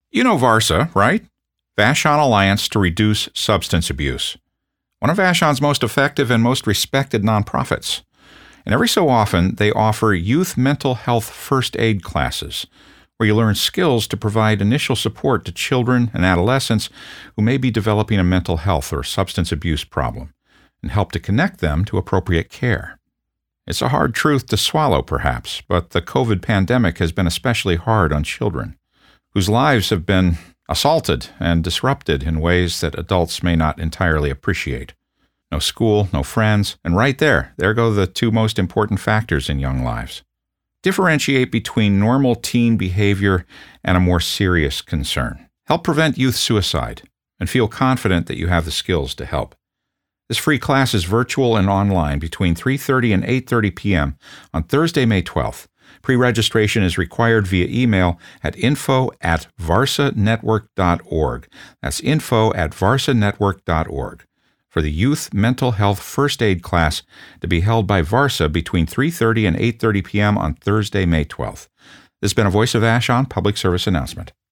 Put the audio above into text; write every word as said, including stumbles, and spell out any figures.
You know VARSA, right? Vashon Alliance to Reduce Substance Abuse. One of Vashon's most effective and most respected nonprofits. And every so often, they offer youth mental health first aid classes, where you learn skills to provide initial support to children and adolescents who may be developing a mental health or substance abuse problem, and help to connect them to appropriate care. It's a hard truth to swallow, perhaps, but the COVID pandemic has been especially hard on children, whose lives have been assaulted and disrupted in ways that adults may not entirely appreciate. No school, no friends, and right there, there go the two most important factors in young lives. Differentiate between normal teen behavior and a more serious concern. Help prevent youth suicide, and feel confident that you have the skills to help. This free class is virtual and online between three thirty and eight thirty p.m. on Thursday, May twelfth. Pre-registration is required via email at info at varsa network dot org. That's info at varsa network dot org for the Youth Mental Health First Aid class to be held by VARSA between three thirty and eight thirty p.m. on Thursday, May twelfth. This has been a Voice of Vashon public service announcement.